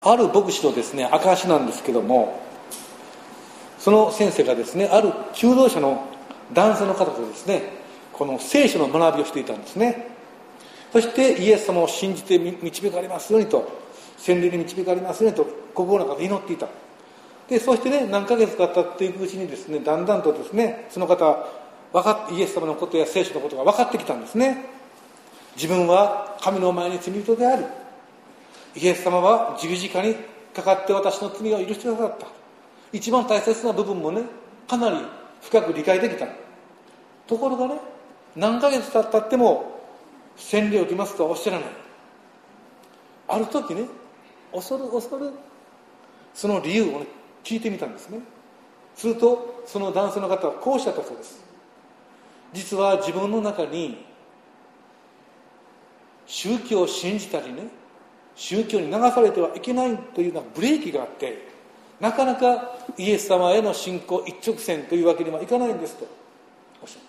ある牧師のですね、証なんですけども、その先生がですね、ある求道者の男性の方とですね、この聖書の学びをしていたんですね。そしてイエス様を信じて導かれますようにと、洗礼に導かれますようにと心の中で祈っていた。でそしてね、何ヶ月か経っていくうちにですね、だんだんとですね、その方はイエス様のことや聖書のことが分かってきたんですね。自分は神の前に罪人である、イエス様は十字架にかかって私の罪を許してくださった。一番大切な部分もね、かなり深く理解できた。ところがね、何ヶ月経っても洗礼を受けますとはおっしゃらない。ある時ね、恐るその理由をね、聞いてみたんですね。するとその男性の方はこうおっしゃったそうです。実は自分の中に宗教を信じたりね、宗教に流されてはいけないというようなブレーキがあって、なかなかイエス様への信仰一直線というわけにはいかないんですとおっしゃった。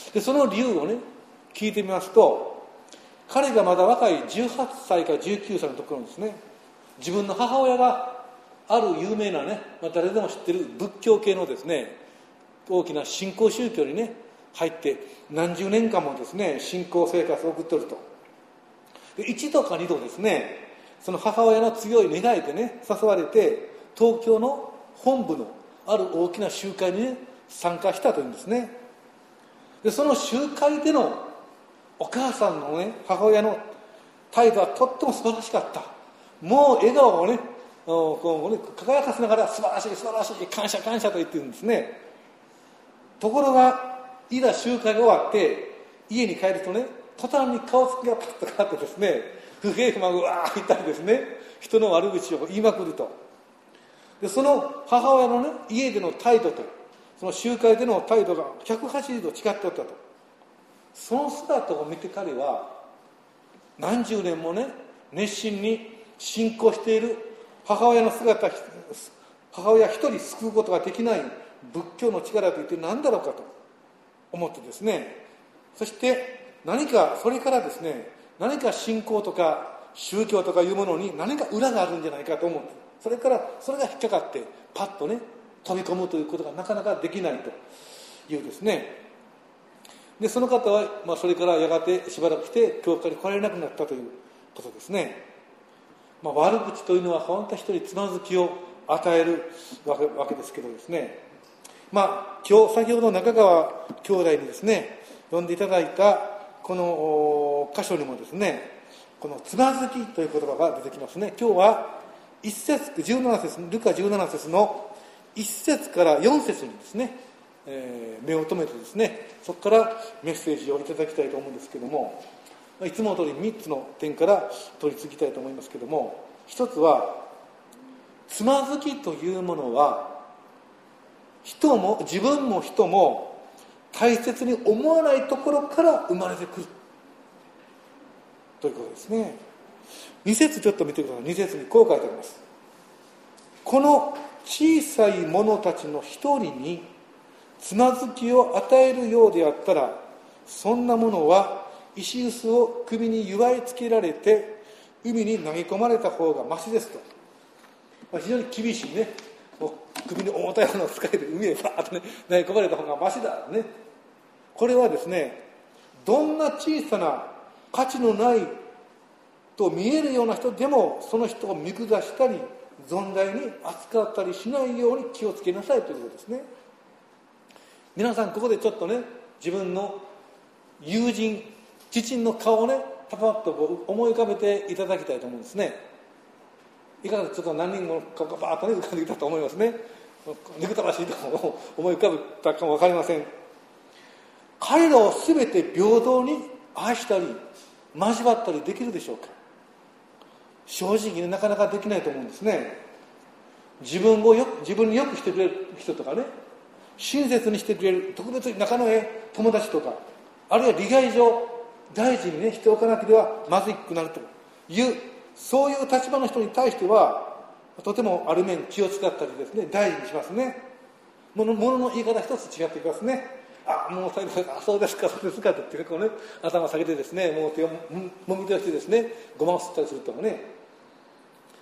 でその理由をね、聞いてみますと、彼がまだ若い18歳から19歳のところですね、自分の母親がある有名なね、誰でも知ってる仏教系のですね、大きな信仰宗教にね入って何十年間もですね、信仰生活を送っていると。で一度か二度ですね、その母親の強い願いでね誘われて、東京の本部のある大きな集会に、ね、参加したというんですね。でその集会でのお母さんのね、母親の態度はとっても素晴らしかった。もう笑顔をね、輝かせながら素晴らしい素晴らしい、感謝感謝と言ってるんですね。ところがいざ集会が終わって家に帰るとね、途端に顔つきがパッと変わってですね、不平不満がわー言ったりですね、人の悪口を言いまくると。でその母親のね、家での態度とその集会での態度が180度違っておったと。その姿を見て彼は何十年もね、熱心に信仰している母親一人救うことができない仏教の力といって何だろうかと思ってですね、そしてそれからですね、何か信仰とか宗教とかいうものに何か裏があるんじゃないかと思って、それが引っかかってパッとね飛び込むということがなかなかできないというですね。でその方は、それからやがてしばらくして教会に来られなくなったということですね。悪口というのは本当に人につまずきを与えるわけですけどですね、今日先ほど中川兄弟にですね読んでいただいたこの箇所にもですね、このつまずきという言葉が出てきますね。今日は1節17節ルカ17節の1節から4節にですね、目を留めてですね、そこからメッセージをいただきたいと思うんですけども、いつもの通り3つの点から取り次ぎたいと思いますけども、一つはつまずきというものは自分も人も大切に思わないところから生まれてくるということですね。2節ちょっと見てください。2節にこう書いてあります。この小さい者たちの一人につまずきを与えるようであったら、そんなものは石臼を首に結いつけられて海に投げ込まれた方がましですと。非常に厳しいね、首に重たいものを使えて海へバーッとね投げ込まれた方がましだね。これはですね、どんな小さな価値のないと見えるような人でもその人を見下したり存在に扱ったりしないように気をつけなさいということですね。皆さんここでちょっとね、自分の友人父の顔をねパパッと思い浮かべていただきたいと思うんですね。いかがちょっと何人も顔がバーッとね浮かんできたと思いますね。憎たらしいと思い浮かべたかも分かりません。彼らを全て平等に愛したり交わったりできるでしょうか。正直になかなかできないと思うんですね。自分によくしてくれる人とかね、親切にしてくれる特別に仲のいい友達とか、あるいは利害上大事にねしておかなければまずくなるというそういう立場の人に対してはとてもある面気を使ったりですね、大事にしますね。ものの言い方一つ違ってきますね。もう最後そうですかそうですかって言ってこうね頭下げてですね、もう手をもみ出してですねごまを吸ったりするとかね。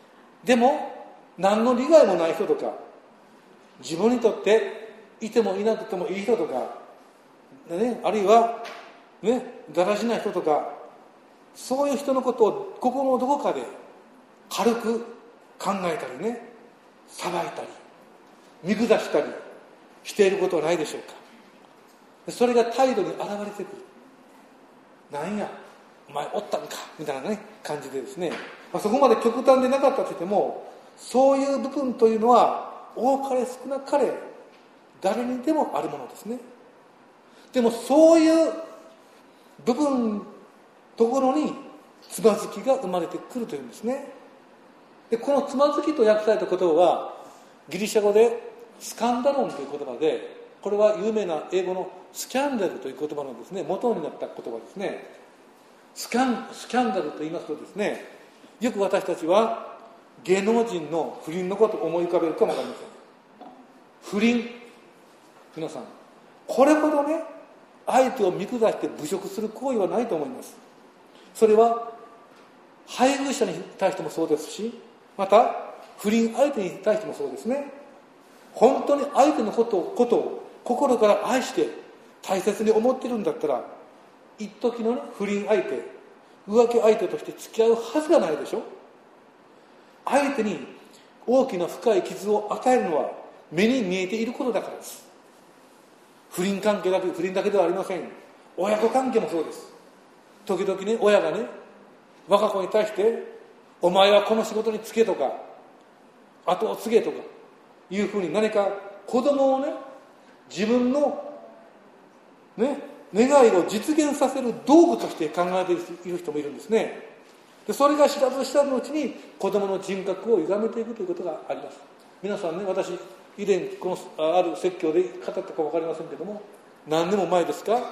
でも何の利害もない人とか、自分にとっていてもいなくてもいい人とか、ね、あるいはね、だらしない人とか、そういう人のことを心のどこかで軽く考えたりね、裁いたり見下したりしていることはないでしょうか。それが態度に現れてくる。なんやお前おったんかみたいなね感じでですね、そこまで極端でなかったとしても、そういう部分というのは多かれ少なかれ誰にでもあるものですね。でもそういう部分ところにつまずきが生まれてくるというんですね。でこのつまずきと訳された言葉はギリシャ語でスカンダロンという言葉で、これは有名な英語のスキャンダルという言葉のですね元になった言葉ですね。スキャンダルと言いますとですね、よく私たちは芸能人の不倫のことを思い浮かべるかもわかりません。不倫、皆さんこれほどね相手を見下して侮辱する行為はないと思います。それは配偶者に対してもそうですし、また不倫相手に対してもそうですね。本当に相手のことを心から愛して大切に思っているんだったら、一時の、ね、不倫相手、浮気相手として付き合うはずがないでしょ。相手に大きな深い傷を与えるのは目に見えていることだからです。不倫だけではありません。親子関係もそうです。時々ね、親がね我が子に対してお前はこの仕事に就けとか後を継げとかいうふうに何か子供をね自分のね願いを実現させる道具として考えている人もいるんですね。でそれが知らず知らずのうちに子供の人格を歪めていくということがあります。皆さんね、私以前このある説教で語ったか分かりませんけども、何年も前ですか、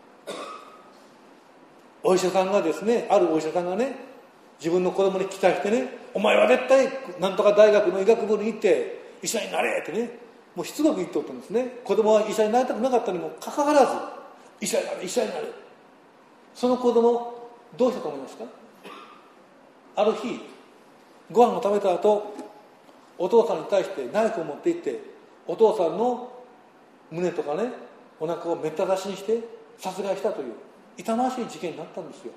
お医者さんがですね、あるお医者さんがね自分の子供に期待してね、お前は絶対なんとか大学の医学部に行って医者になれってね、もうしつこく言っておったんですね。子供は医者になりたくなかったにもかかわらず医者になれ医者になれ。その子供どうしたと思いますか。ある日ご飯を食べた後、お父さんに対してナイフを持って行ってお父さんの胸とかねお腹をめった出しにして殺害したという痛ましい事件になったんですよ。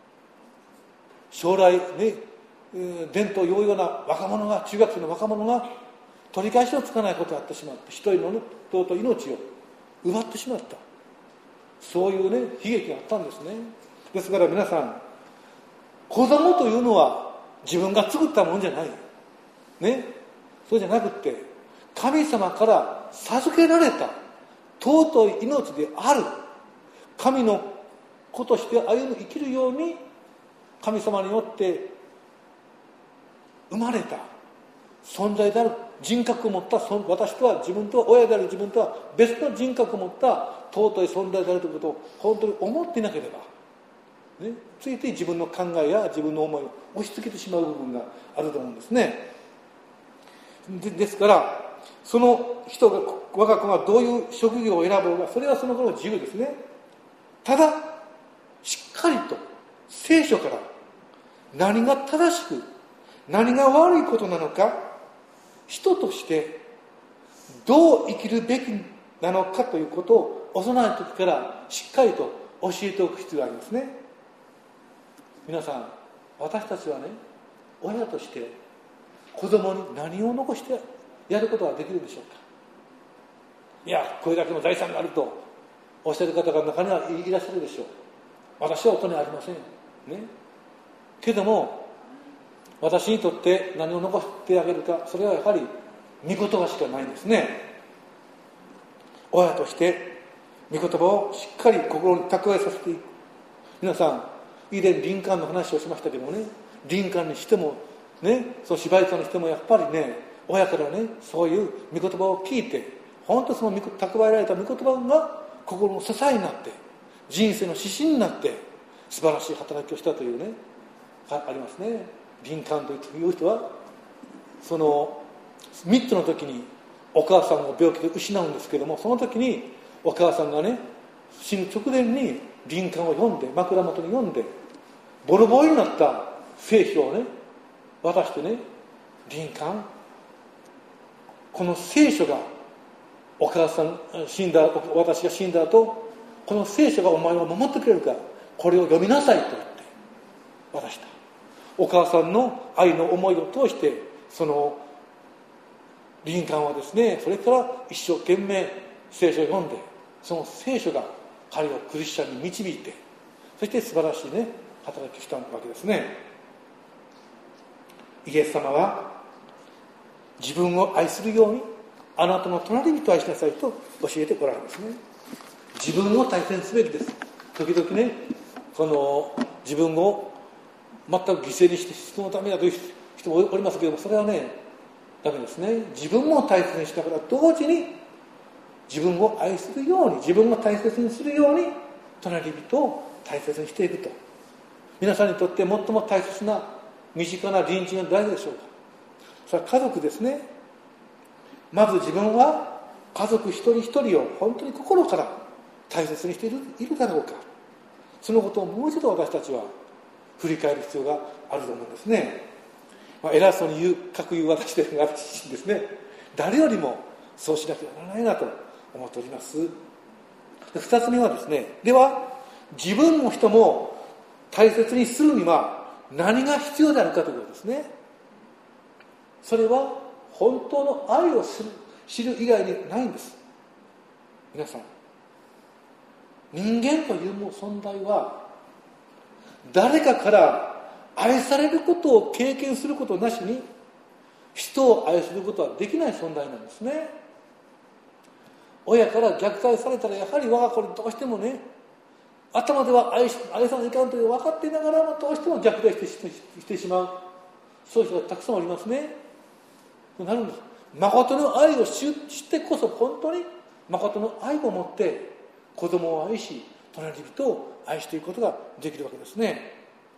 将来ね、伝統用々な若者が、中学生の若者が取り返しのつかないことをやってしまって、一人の尊い命を奪ってしまった、そういうね悲劇があったんですね。ですから皆さん、子供というのは自分が作ったもんじゃないね、そうじゃなくって神様から授けられた尊い命である。神の子として歩む生きるように神様によって生まれた存在である、人格を持った私とは、自分とは、親である自分とは別の人格を持った尊い存在であるということを本当に思っていなければ、ね、ついて自分の考えや自分の思いを押し付けてしまう部分があると思うんですね。ですからその人が、我が子がどういう職業を選ぼうがそれはその子の自由ですね。ただしっかりと聖書から何が正しく何が悪いことなのか、人としてどう生きるべきなのかということを幼い時からしっかりと教えておく必要がありますね。皆さん、私たちはね、親として子供に何を残してやることができるでしょうか。いや、これだけの財産があるとおっしゃる方が中にはいらっしゃるでしょう。私はお金ありませんね。けども私にとって何を残してあげるか、それはやはり御言葉しかないんですね。親として御言葉をしっかり心に蓄えさせていく。皆さん、以前リンカーンの話をしましたけどもね、リンカーンにしてもね、その芝居さんにしてもやっぱりね、親からねそういう御言葉を聞いて、本当その蓄えられた御言葉が心の支えになって人生の指針になって素晴らしい働きをしたというね、ありますね。リンカーンという人はその3つの時にお母さんを病気で失うんですけども、その時にお母さんがね死ぬ直前にリンカーンを読んで、枕元に読んでボロボロになった聖書をね渡してね、 リンカン、この聖書がお母さん死んだ、私が死んだ後、この聖書がお前を守ってくれるから、これを読みなさいと言って渡した。お母さんの愛の思いを通して、そのリンカンはですね、それから一生懸命聖書を読んで、その聖書が彼をクリスチャンに導いて、そして素晴らしいね働きをしたわけですね。イエス様は自分を愛するようにあなたの隣人を愛しなさいと教えてこられるんですね。自分を大切にすべきです。時々ね、自分を全く犠牲にして人のためだという人もおりますけれども、それはねダメですね。自分も大切にしながら同時に自分を愛するように、自分を大切にするように隣人を大切にしていくと。皆さんにとって最も大切な身近な隣人は誰でしょうか。それは家族ですね。まず自分は家族一人一人を本当に心から大切にしているだろうか。そのことをもう一度私たちは振り返る必要があると思うんですね。偉そうに言う私自身ですね、誰よりもそうしなきゃならないなと思っております。二つ目はですね、では自分も人も大切にするには何が必要であるかということですね。それは本当の愛を知る以外にないんです。皆さん、人間という存在は誰かから愛されることを経験することなしに人を愛することはできない存在なんですね。親から虐待されたらやはり我が子にどうしてもね、頭では愛さないかんという分かっていながらもどうしても虐待してしまう、そういう人がたくさんおりますね。なるんです。誠の愛を知ってこそ本当に誠の愛を持って子供を愛し隣人を愛していくことができるわけですね。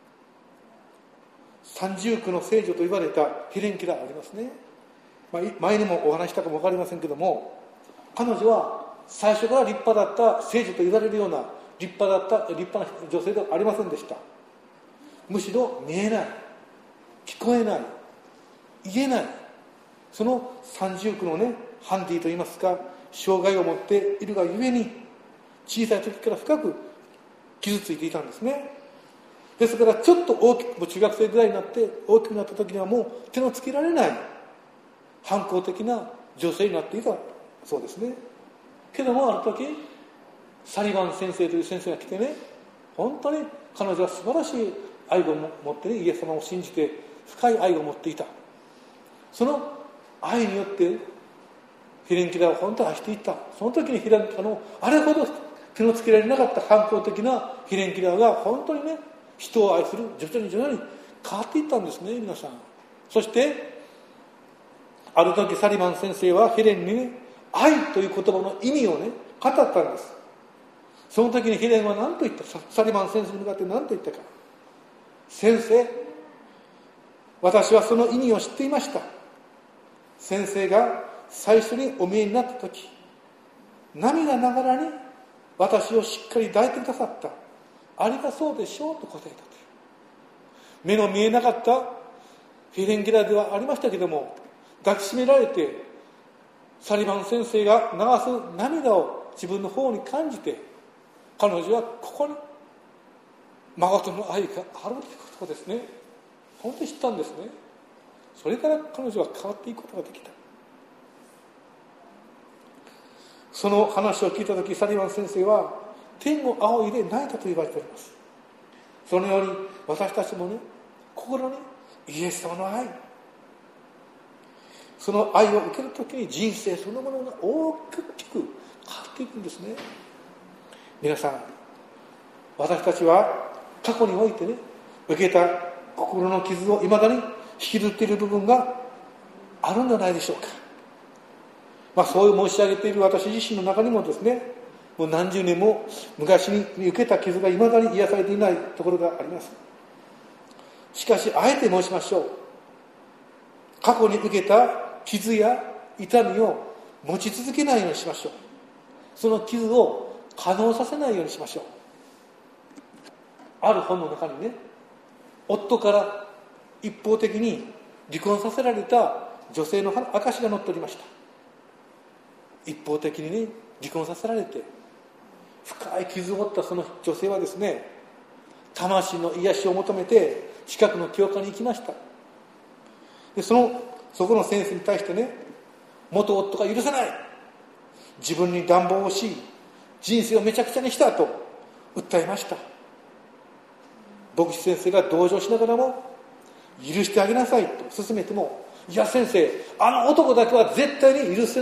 三重苦の聖女と言われたヘレンキラーありますね。前にもお話したかも分かりませんけども、彼女は最初から立派だった聖女と言われるような立派な女性ではありませんでした。むしろ見えない、聞こえない、言えない、その三重苦のねハンディといいますか障害を持っているがゆえに小さい時から深く傷ついていたんですね。ですからちょっと大きく、中学生ぐらいになって大きくなった時にはもう手のつけられない反抗的な女性になっていたそうですね。けどもある時サリバン先生という先生が来てね、本当に彼女は素晴らしい愛を持って、ね、イエス様を信じて深い愛を持っていた。その愛によってヘレンキラーを本当に愛していった。その時にヘレンキラーのあれほど手のつけられなかった反抗的なヘレンキラーが本当にね人を愛する徐々に変わっていったんですね、皆さん。そしてある時サリバン先生はヘレンにね愛という言葉の意味をね語ったんです。その時にヘレンは何と言ったか、サリバン先生に向かって何と言ったか。先生、私はその意味を知っていました。先生が最初にお見えになった時、涙ながらに私をしっかり抱いてくださった。ありがそうでしょうと答えたという。目の見えなかったヘレンキラーではありましたけども、抱きしめられてサリバン先生が流す涙を自分の方に感じて、彼女はここに誠の愛があるということですね。本当に知ったんですね。それから彼女は変わっていくことができた。その話を聞いたとき、サリバン先生は天を仰いで泣いたと言われております。そのように私たちもね、心にイエス様の愛、その愛を受けるときに人生そのものが大きく変わっていくんですね。皆さん、私たちは過去においてね、受けた心の傷をいまだに引きずっている部分があるんじゃないでしょうか。そういう申し上げている私自身の中にもですね、もう何十年も昔に受けた傷がいまだに癒されていないところがあります。しかしあえて申しましょう。過去に受けた傷や痛みを持ち続けないようにしましょう。その傷を可能させないようにしましょう。ある本の中にね、夫から一方的に離婚させられた女性の証が載っておりました。一方的に、離婚させられて深い傷を負ったその女性はですね、魂の癒しを求めて近くの教会に行きました。でそこの先生に対してね、元夫が許さない、自分に乱暴をし人生をめちゃくちゃにしたと訴えました。牧師先生が同情しながらも、許してあげなさいと勧めても、いや先生、あの男だけは絶対に許せない、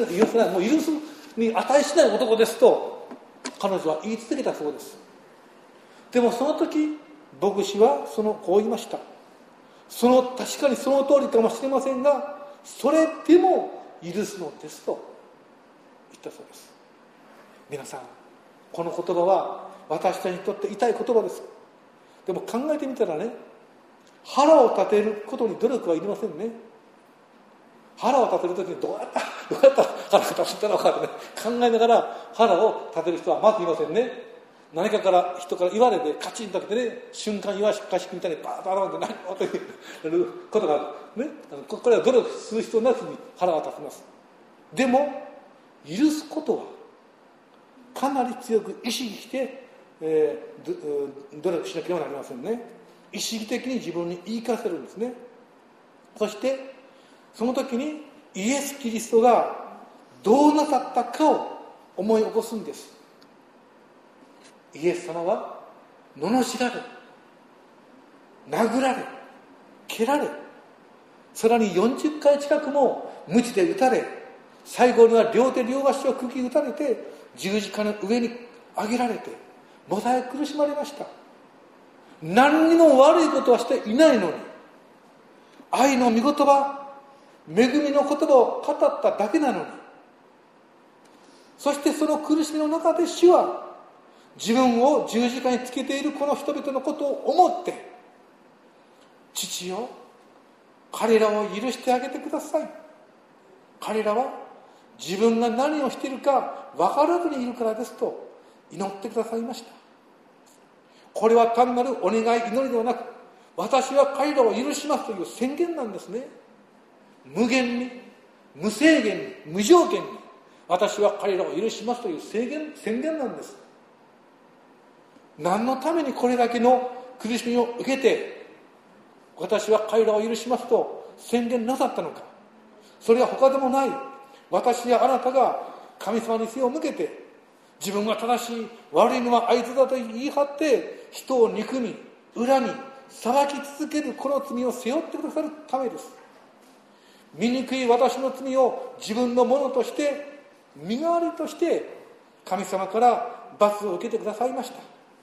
もう許すに値しない男ですと彼女は言い続けたそうです。でもその時牧師はこう言いました。確かにその通りかもしれませんが、それでも許すのですと言ったそうです。皆さん、この言葉は私たちにとって痛い言葉です。でも考えてみたらね、腹を立てることに努力はいりませんね。腹を立てるときにどうやったら腹が立ったのかってね、考えながら腹を立てる人はまずいませんね。何か人から言われてカチンと来てね、瞬間岩しかしみたいにバーッと現れて何をということがね、これは努力する必要なしに腹が立ちます。でも許すことはかなり強く意識して、努力しなければなりませんね。意識的に自分に言い聞かせるんですね。そしてその時にイエス・キリストがどうなさったかを思い起こすんです。イエス様は罵られ、殴られ、蹴られ、さらに40回近くも鞭で打たれ、最後には両手両足を釘打たれて十字架の上に上げられてもだえ苦しまれました。何にも悪いことはしていないのに、愛の御言葉、恵みの言葉を語っただけなのに、そしてその苦しみの中で主は自分を十字架につけているこの人々のことを思って、父よ、彼らを許してあげてください。彼らは自分が何をしているか分からずにいるからですと祈ってくださいました。これは単なるお願い祈りではなく、私は彼らを許しますという宣言なんですね。無限に、無制限に、無条件に私は彼らを許しますという宣言なんです。何のためにこれだけの苦しみを受けて私は彼らを許しますと宣言なさったのか。それは他でもない、私やあなたが神様に背を向けて自分が正しい、悪いのはあいつだと言い張って人を憎み、恨み、裁き続けるこの罪を背負ってくださるためです。醜い私の罪を自分のものとして身代わりとして神様から罰を受けてくださいました。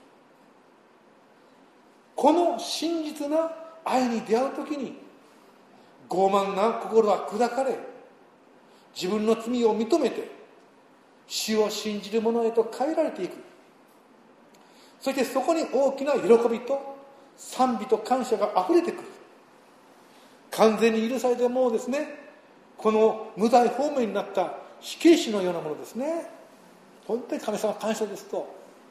この真実な愛に出会うときに傲慢な心は砕かれ、自分の罪を認めて主を信じる者へと変えられていく。そしてそこに大きな喜びと賛美と感謝があふれてくる。完全に許されてもうですね、この無罪放免になった死刑囚のようなものですね。本当に神様感謝ですと。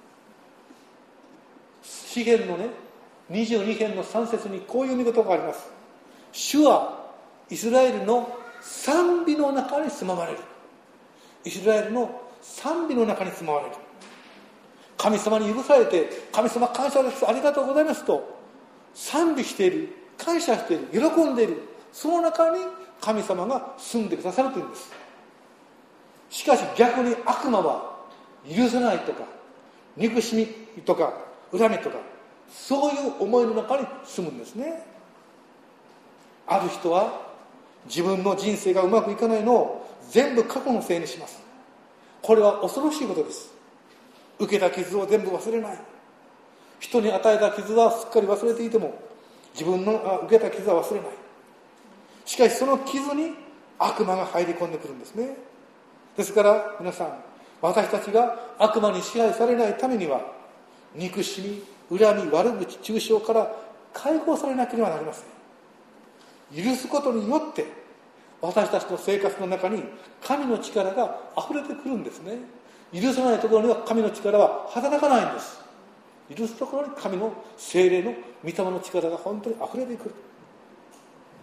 詩篇のね22編の3節にこういう見事があります。主はイスラエルの賛美の中に住まわれる。イスラエルの賛美の中に住まわれる。神様に許されて、神様感謝です、ありがとうございますと賛美している、感謝している、喜んでいる、その中に神様が住んでくださるというんです。しかし逆に悪魔は許さないとか憎しみとか恨みとか、そういう思いの中に住むんですね。ある人は自分の人生がうまくいかないのを全部過去のせいにします。これは恐ろしいことです。受けた傷を全部忘れない。人に与えた傷はすっかり忘れていても自分の受けた傷は忘れない。しかしその傷に悪魔が入り込んでくるんですね。ですから皆さん、私たちが悪魔に支配されないためには憎しみ、恨み、悪口、中傷から解放されなければなりません。許すことによって私たちの生活の中に神の力が溢れてくるんですね。許さないところには神の力は働かないんです。許すところに神の聖霊の御霊の力が本当に溢れてくる。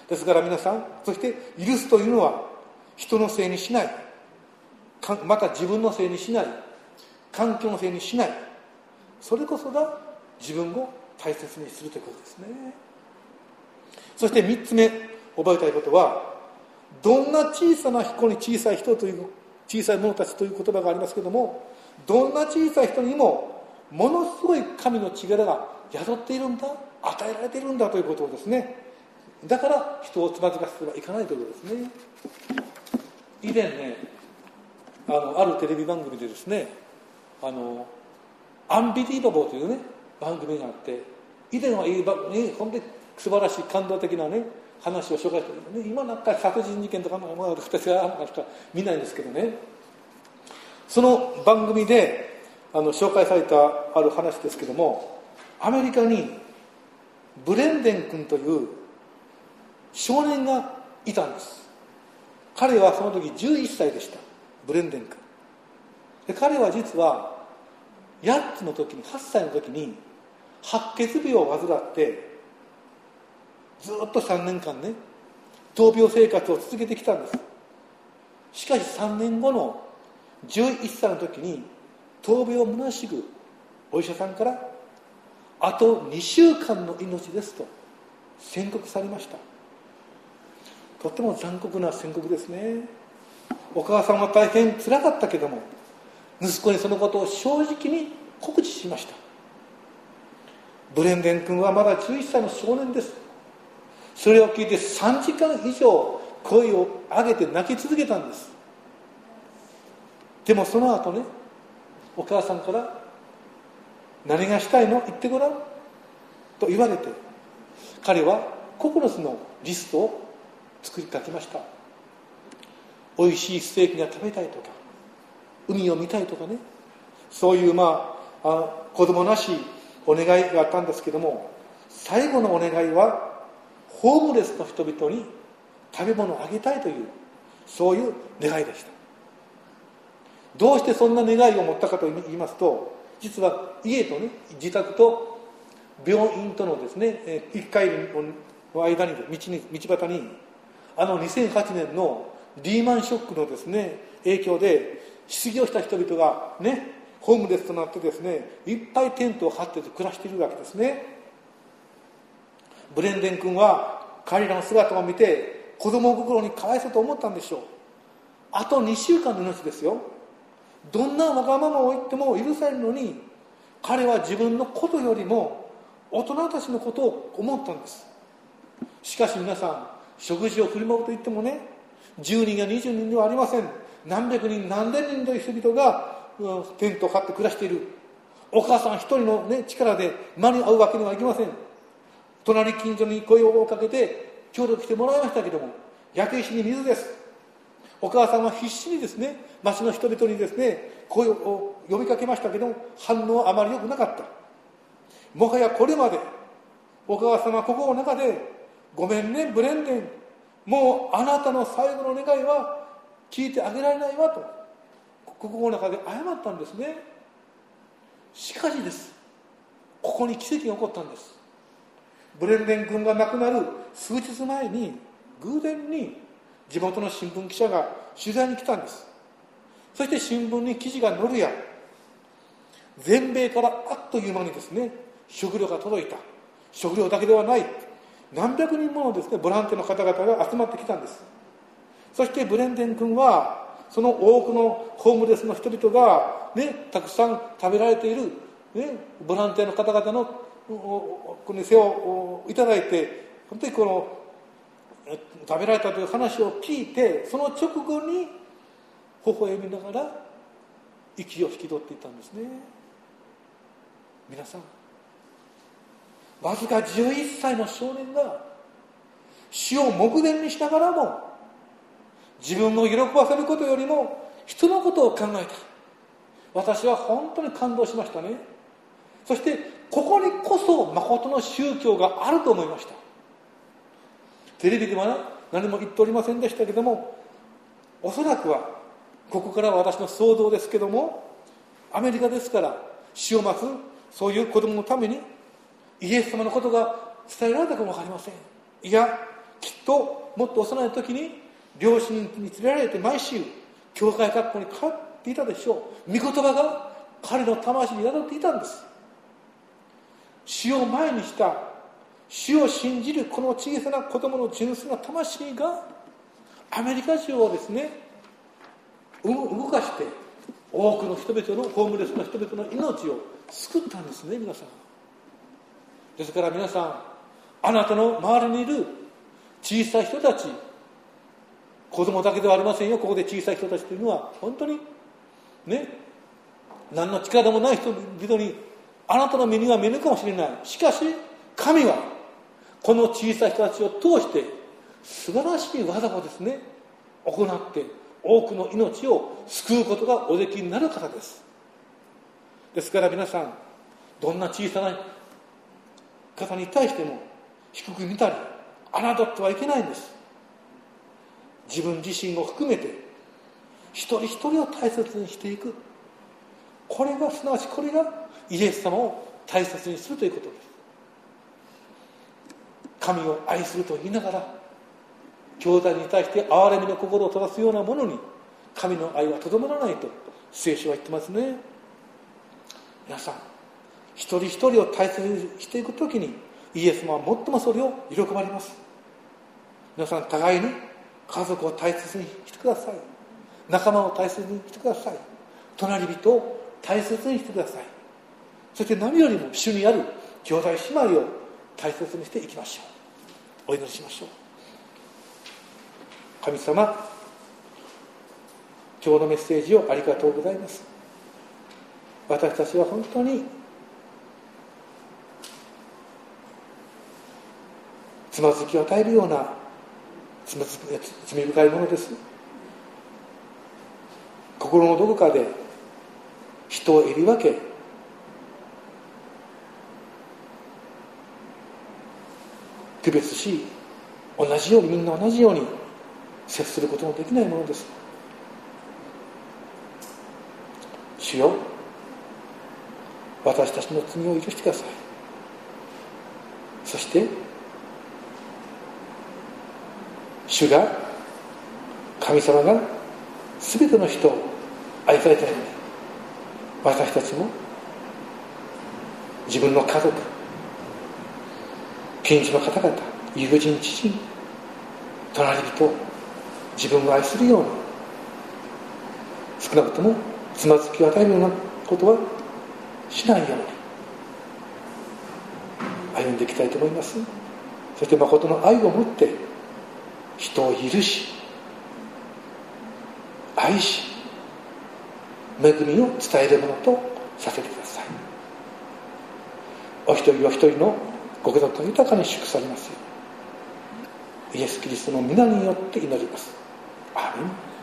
ですから皆さん、そして許すというのは人のせいにしない、また自分のせいにしない、環境のせいにしない、それこそが自分を大切にするということですね。そして3つ目覚えたいことは、どんな小さな彦に小さい人という小さい者たちという言葉がありますけれども、どんな小さい人にもものすごい神の力が宿っているんだ、与えられているんだということをですね、だから人をつまずかせてはいかないということですね。以前ね、あるテレビ番組でですね、アンビリーバボーというね番組があって、以前はいい本当に素晴らしい感動的なね話を紹介してる、ね、今なんか殺人事件とかの私は見ないんですけどね、その番組で紹介されたある話ですけども、アメリカにブレンデン君という少年がいたんです。彼はその時11歳でした。ブレンデン君で、彼は実は8つの時に8歳の時に白血病を患ってずっと3年間ね闘病生活を続けてきたんです。しかし3年後の11歳の時に闘病むなしくお医者さんからあと2週間の命ですと宣告されました。とても残酷な宣告ですね。お母さんは大変つらかったけども、息子にそのことを正直に告知しました。ブレンデン君はまだ11歳の少年です。それを聞いて3時間以上声を上げて泣き続けたんです。でもその後ね、お母さんから何がしたいの言ってごらんと言われて、彼は9つのリストを作り書きました。おいしいステーキが食べたいとか、海を見たいとかね、そういう子供らしいお願いがあったんですけども、最後のお願いはホームレスの人々に食べ物をあげたいという、そういう願いでした。どうしてそんな願いを持ったかと言いますと、実は家とね、自宅と病院とのですね、一回の間に道端に2008年のリーマンショックのですね影響で失業した人々がねホームレスとなってですね、いっぱいテントを張って暮らしているわけですね。ブレンデン君は彼らの姿を見て子供心にかわいそうと思ったんでしょう。あと2週間の命ですよ。どんなわがままを言っても許されるのに、彼は自分のことよりも大人たちのことを思ったんです。しかし皆さん、食事を振りまくと言ってもね、10人や20人ではありません。何百人何千人という人々がテントを張って暮らしている。お母さん一人の、ね、力で間に合うわけにはいきません。隣近所に声をかけて協力してもらいましたけども、焼け石に水です。お母さんは必死にですね、町の人々にですね声を呼びかけましたけども、反応はあまり良くなかった。もはやこれまでお母様は心の中で、ごめんねブレンデン、もうあなたの最後の願いは聞いてあげられないわと心の中で謝ったんですね。しかしです、ここに奇跡が起こったんです。ブレンデン君が亡くなる数日前に偶然に地元の新聞記者が取材に来たんです。そして新聞に記事が載るや、全米からあっという間にですね食料が届いた。食料だけではない、何百人ものですねボランティアの方々が集まってきたんです。そしてブレンデン君はその多くのホームレスの人々が、ね、たくさん食べられている、ね、ボランティアの方々のこの世話をいただいて、本当にこの食べられたという話を聞いて、その直後に微笑みながら息を引き取っていったんですね。皆さん、わずか11歳の少年が死を目前にしながらも、自分を喜ばせることよりも人のことを考えた。私は本当に感動しましたね。そしてここにこそ誠の宗教があると思いました。テレビでは何も言っておりませんでしたけども、おそらくはここからは私の想像ですけども、アメリカですから死を待つそういう子供のためにイエス様のことが伝えられたかもわかりません。いや、 きっともっと幼い時に両親に連れられて毎週教会学校に通っていたでしょう。御言葉が彼の魂に宿っていたんです。主を前にした主を信じるこの小さな子供の純粋な魂がアメリカ中をですね動かして多くの人々のホームレスの人々の命を救ったんですね。皆さんですから皆さん、あなたの周りにいる小さい人たち、子供だけではありませんよ。ここで小さい人たちというのは本当にね、何の力もない人々にあなたの目には見えるかもしれない。しかし神はこの小さい人たちを通して素晴らしい技をですね行って多くの命を救うことがおできになる方です。ですから皆さん、どんな小さな方に対しても低く見たり侮ってはいけないんです。自分自身を含めて一人一人を大切にしていく、これがすなわちこれがイエス様を大切にするということです。神を愛すると言いながら兄弟に対して憐れみの心を閉ざすようなものに神の愛はとどまらないと聖書は言ってますね。皆さん、一人一人を大切にしていくときにイエス様は最もそれを喜ばれます。皆さん、互いに家族を大切にしてください。仲間を大切にしてください。隣人を大切にしてください。そして何よりも主にある兄弟姉妹を大切にしていきましょう。お祈りしましょう。神様、今日のメッセージをありがとうございます。私たちは本当につまずきを与えるような罪深いものです。心のどこかで人をえり分け、区別し、同じようにみんな同じように接することのできないものです。主よ、私たちの罪を許してください。そして主が、神様が全ての人を愛されたように、私たちも自分の家族、近所の方々、友人、知人、隣人、自分を愛するように、少なくともつまずきを与えるようなことはしないように歩んでいきたいと思います。そして誠の愛を持って人を許し、愛し、恵みを伝えるものとさせてください。お一人お一人のご家族が豊かに祝福されますよう、イエス・キリストの皆によって祈ります。アーメン。